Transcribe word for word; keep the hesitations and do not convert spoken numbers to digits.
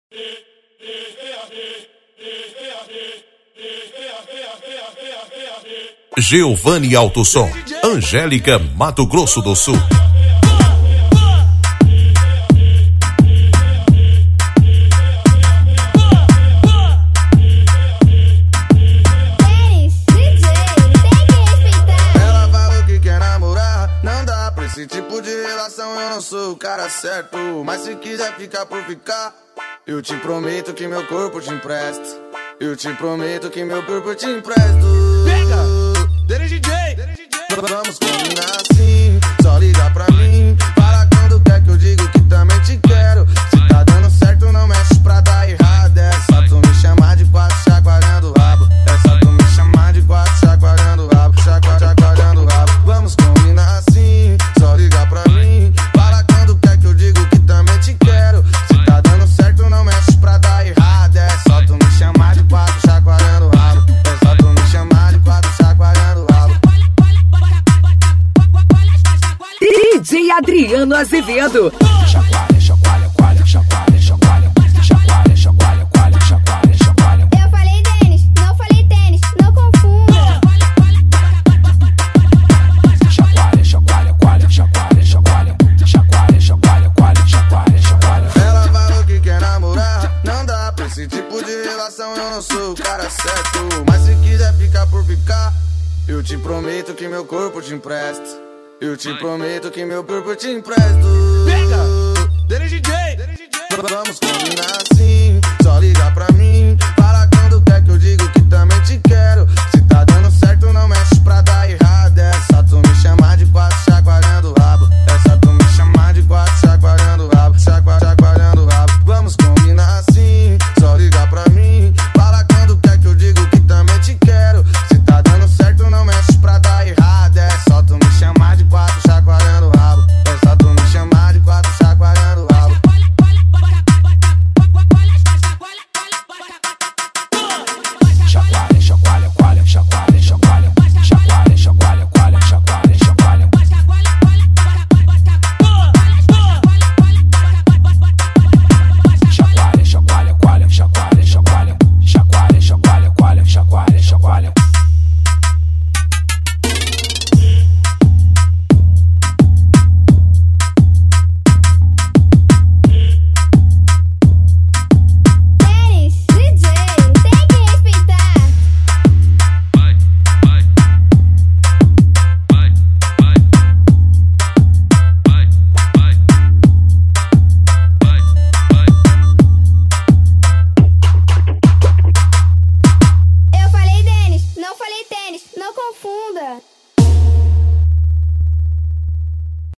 Giovanni Autosom, Angélica, Mato Grosso do Sul. Ela falou que quer namorar, não dá pra esse tipo de relação, eu não sou o cara certo. Mas se quiser ficar por ficar, eu te prometo que meu corpo te empresto. Eu te prometo que meu corpo te empresto. Pega! D J! Vamos combinar assim, só ligar pra mim. Fala quando quer que eu digo que também te quero. Se tá dando certo não mexe pra dar errado. É só tu me chamar de quatro chacoalhando o rabo. É só tu me chamar de quatro chacoalhando o rabo. Chacoalhando, chacoalhando o rabo. Vamos combinar assim, só ligar pra mim. Fala quando quer que eu digo que também te quero. Se tá dando certo não mexe pra dar errado. É só tu me chamar de quatro chacoalhando o rabo. É só tu me chamar de quatro chacoalhando o rabo. D J Adriano Azevedo. Chacoalha, chacoalha, coalha, chacoalha, chacoalha, chacoalha, chacoalha, coalha, chacoalha, chacoalha. Eu falei tênis, não falei tênis, não confunda. Chacoalha, chacoalha, coalha, chacoalha, chacoalha, chacoalha, chacoalha, coalha, chacoalha, chacoalha. Ela falou que quer namorar, não dá pra esse tipo de relação, eu não sou o cara certo. Mas se quiser ficar por ficar, eu te prometo que meu corpo te empresto. Eu te prometo que meu corpo te empresto. Pega! D J! Vamos combinar assim, só ligar pra mim. Fala quando quer que eu digo que também te quero. Se tá dando certo não mexe pra dar errado. É só tu me chamar de quatro chacoalhando o rabo. É só tu me chamar de quatro chacoalhando o rabo. Chacoalhando, chacoalhando o rabo. Vamos combinar assim, só ligar pra mim. Fala quando quer que eu digo que também te quero. Se tá dando certo não mexe pra dar errado. É só tu me chamar de quatro chacoalhando o rabo. É só tu me chamar de quatro chacoalhando o rabo. Chacoalha, chacoalha, coalha, chacoalha, chacoalha, chacoalha, chacoalha, coalha, chacoalha, chacoalha. Chacoalha, chacoalha, coalha, chacoalha, chacoalha, chacoalha, chacoalha, coalha, chacoalha, chacoalha. Tênis, D J, tem que respeitar. Eu falei tênis, não falei tênis, não confunda.